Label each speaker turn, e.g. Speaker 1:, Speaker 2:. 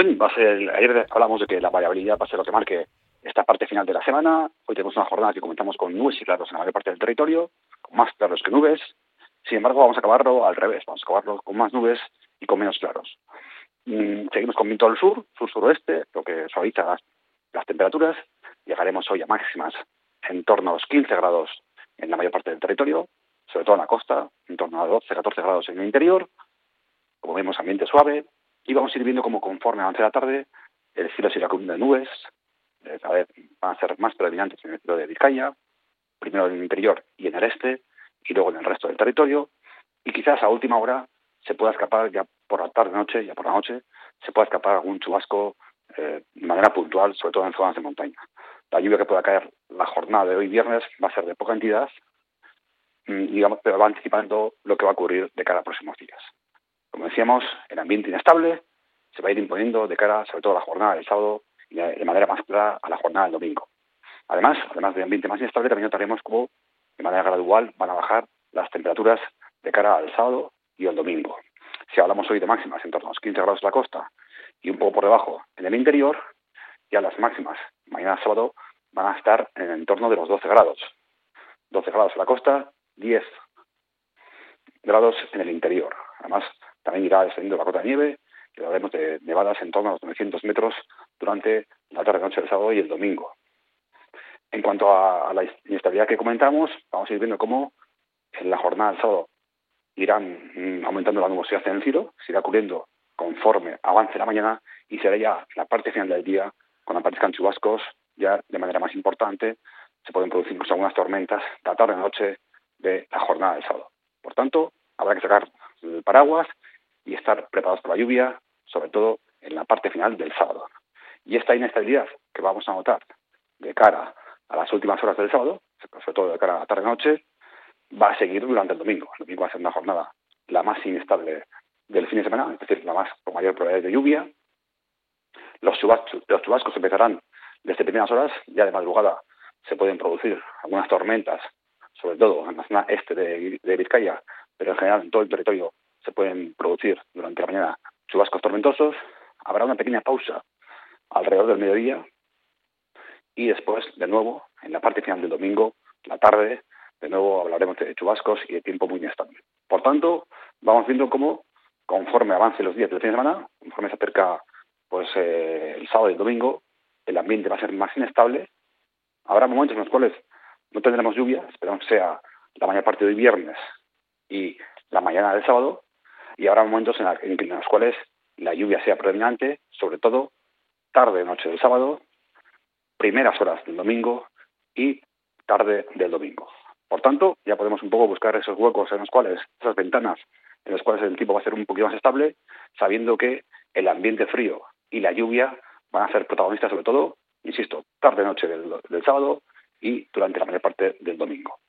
Speaker 1: Bueno, ayer hablamos de que la variabilidad va a ser lo que marque esta parte final de la semana. Hoy tenemos una jornada que comentamos con nubes y claros en la mayor parte del territorio, con más claros que nubes. Sin embargo, vamos a acabarlo al revés, vamos a acabarlo con más nubes y con menos claros. Seguimos con viento al sur-suroeste, lo que suaviza las temperaturas. Llegaremos hoy a máximas en torno a los 15 grados en la mayor parte del territorio, sobre todo en la costa, en torno a 12-14 grados en el interior. Como vemos, ambiente suave, y vamos a ir viendo cómo conforme avance la tarde el cielo se irá cubriendo de nubes. Cada vez van a ser más predominantes en el cielo de Vizcaya, primero en el interior y en el este, y luego en el resto del territorio, y quizás a última hora se pueda escapar ya por la tarde-noche, ya por la noche, se pueda escapar algún chubasco de manera puntual, sobre todo en zonas de montaña. La lluvia que pueda caer la jornada de hoy viernes va a ser de poca entidad, digamos, pero va anticipando lo que va a ocurrir de cara a próximos días. Como decíamos, el ambiente inestable se va a ir imponiendo de cara, sobre todo a la jornada del sábado y de manera más clara a la jornada del domingo. Además del ambiente más inestable, también notaremos cómo de manera gradual van a bajar las temperaturas de cara al sábado y al domingo. Si hablamos hoy de máximas en torno a los 15 grados en la costa y un poco por debajo en el interior, ya las máximas mañana sábado van a estar en el entorno de los 12 grados. 12 grados en la costa, 10 grados en el interior. Además, también irá descendiendo la cota de nieve y hablaremos de nevadas en torno a los 900 metros durante la tarde-noche del sábado y el domingo. En cuanto a la inestabilidad que comentamos, vamos a ir viendo cómo en la jornada del sábado irán aumentando la nubosidad en el cielo, se irá cubriendo conforme avance la mañana y será ya la parte final del día cuando aparezcan chubascos ya de manera más importante. Se pueden producir incluso algunas tormentas la tarde-noche de la jornada del sábado. Por tanto, habrá que sacar el paraguas y estar preparados para la lluvia, sobre todo en la parte final del sábado. Y esta inestabilidad que vamos a notar de cara a las últimas horas del sábado, sobre todo de cara a la tarde-noche, va a seguir durante el domingo. El domingo va a ser una jornada la más inestable del fin de semana, es decir, la más con mayor probabilidad de lluvia. Los chubascos empezarán desde primeras horas, ya de madrugada se pueden producir algunas tormentas, sobre todo en la zona este de Vizcaya, pero en general en todo el territorio se pueden producir durante la mañana chubascos tormentosos. Habrá una pequeña pausa alrededor del mediodía y después, de nuevo, en la parte final del domingo, la tarde, de nuevo hablaremos de chubascos y de tiempo muy inestable. Por tanto, vamos viendo cómo, conforme avancen los días del fin de semana, conforme se acerca el sábado y el domingo, el ambiente va a ser más inestable. Habrá momentos en los cuales no tendremos lluvia, esperamos que sea la mayor parte de hoy viernes y la mañana del sábado, y habrá momentos en los cuales la lluvia sea predominante, sobre todo tarde-noche del sábado, primeras horas del domingo y tarde del domingo. Por tanto, ya podemos un poco buscar esos huecos en los cuales, esas ventanas en las cuales el tiempo va a ser un poquito más estable, sabiendo que el ambiente frío y la lluvia van a ser protagonistas sobre todo, insisto, tarde-noche del sábado y durante la mayor parte del domingo.